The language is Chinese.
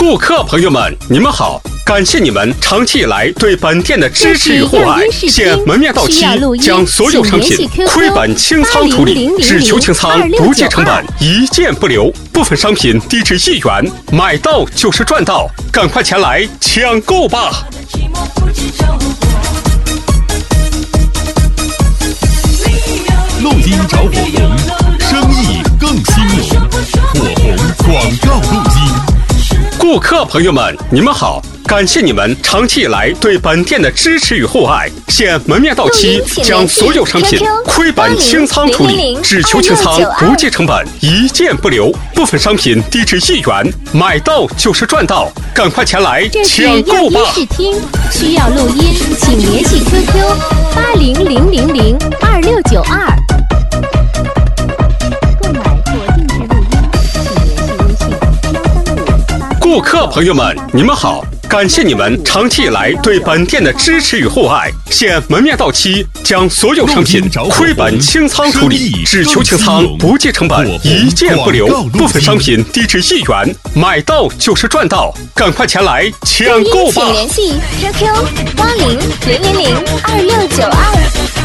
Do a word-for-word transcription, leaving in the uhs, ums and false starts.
顾客朋友们，你们好，感谢你们长期以来对本店的支持与厚爱。现门面到期，将所有商品亏本清仓处理，只求清仓，不计成本，一件不留。部分商品低至一元，买到就是赚到，赶快前来抢购吧！ 录音找火红，生意更兴隆。火红广告录音。 顾客朋友们，你们好，感谢你们长期以来对本店的支持与厚爱。现门面到期，将所有商品亏本清仓处理，只求清仓，不计成本，一件不留。部分商品低至一元，买到就是赚到，赶快前来抢购吧！ 这是药医视听，需要录音，请联系 Q Q 八零零零零二六九二。 顾客朋友们，你们好，感谢你们长期以来对本店的支持与厚爱。现门面到期，将所有商品亏本清仓处理，只求清仓，不计成本，一件不留。部分商品低至一元，买到就是赚到，赶快前来抢购吧！ 请联系 Q Q 八零零零零二六九二。